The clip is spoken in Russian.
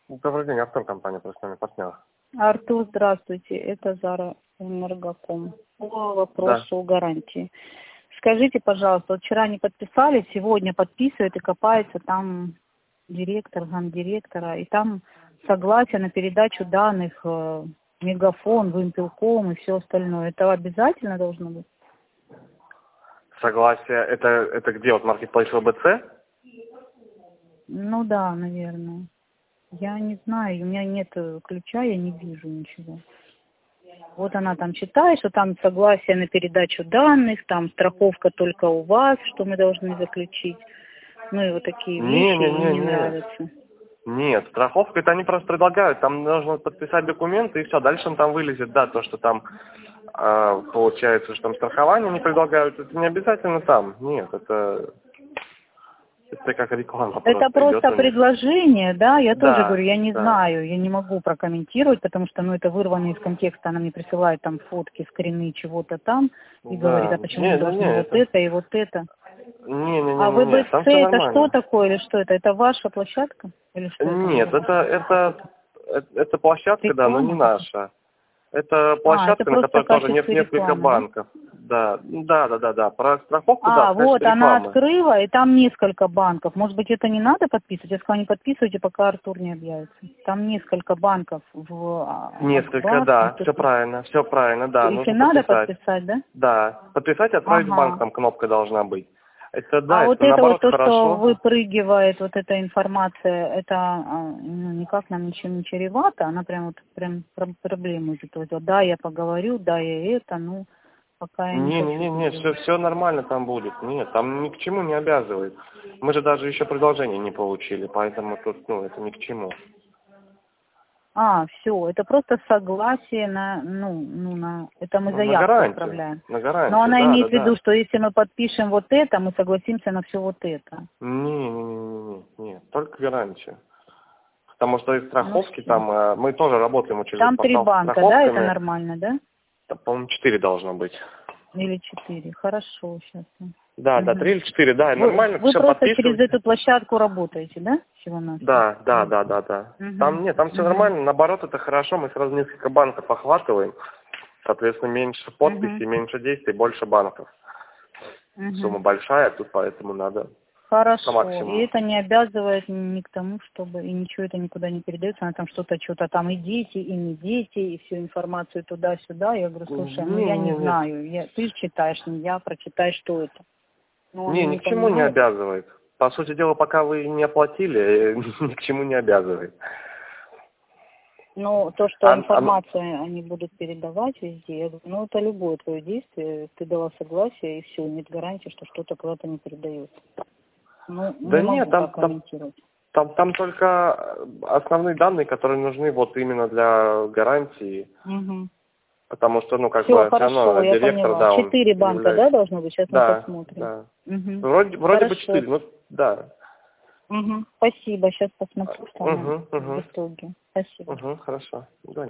Добрый день, Артур, компания «Профессиональный партнер». Артур, здравствуйте. Это Зара Энергоком. По вопросу гарантии. Скажите, пожалуйста, вот вчера не подписали, сегодня подписывают и копается там директор, замдиректора, и там согласие на передачу данных, Мегафон, Вимпелком и все остальное. Это обязательно должно быть? Согласие, это где, вот маркетплейс ВБЦ? Ну да, наверное. Я не знаю, у меня нет ключа, я не вижу ничего. Вот она там читает, что там согласие на передачу данных, там страховка только у вас, что мы должны заключить. Ну и вот такие вещи мне не нравятся. Нет, страховка, это они просто предлагают, там нужно подписать документы и все, дальше он там вылезет, да, то, что там получается, что там страхование не предлагают, это не обязательно там, нет, это как реклама. Это просто предложение, да, я тоже говорю, я не да. знаю, я не могу прокомментировать, потому что, ну, это вырвано из контекста, она мне присылает там фотки, скрины чего-то там, и говорит, а почему мы должны вот это и вот это. А ВБЦ это что такое или что это? Это ваша площадка? Или что это? Нет, это площадка, да, но не наша. Это площадка, на которой тоже несколько банков. Да. Про страховку, да, вот она открыла, и там несколько банков. Может быть, это не надо подписывать? Я сказала, не подписывайте, пока Артур не объявится. Там несколько банков в... Несколько, да, все правильно, да. Если надо подписать, да? Да, подписать и отправить в банк, там кнопка должна быть. Это, да, вот наоборот, то, хорошо. что выпрыгивает, вот эта информация, это никак нам ничем не чревато, она прям проблему идет. Да, я поговорю, да, я это, ну, пока я не хочу. все нормально там будет. Нет, там ни к чему не обязывает. Мы же даже еще предложение не получили, поэтому тут, это ни к чему. Все, это просто согласие на это мы заявку отправляем. На гарантию, но она имеет в виду, что если мы подпишем вот это, мы согласимся на все вот это. Не, только гарантия. Потому что из страховки там, мы тоже работаем через там 3 банка, да, это нормально, да? По-моему, 4 должно быть. Или 4, хорошо, сейчас. Да, 3 или 4, да, нормально, вы все просто через эту площадку работаете, да? Да. Там все нормально, наоборот, это хорошо, мы сразу несколько банков охватываем, соответственно, меньше подписей, меньше действий, больше банков. Сумма большая, тут поэтому надо хорошо, по максимуму. И это не обязывает ни к тому, чтобы, и ничего это никуда не передается, она там что-то там и дети, и не дети, и всю информацию туда-сюда. Я говорю, слушай, я не знаю, ты читаешь, не я, прочитай, что это. Ни к чему не обязывает. По сути дела, пока вы не оплатили, ни к чему не обязывает. То, что информацию они будут передавать везде, я говорю, это любое твое действие, ты дала согласие, и все, нет гарантии, что что-то куда-то не передается. Да нет, там только основные данные, которые нужны вот именно для гарантии. Потому что, все равно директор, да, 4 банка, да, должно быть? Сейчас мы посмотрим. Да. Вроде бы 4, да. Спасибо, сейчас посмотрю в итоге. Спасибо. Хорошо.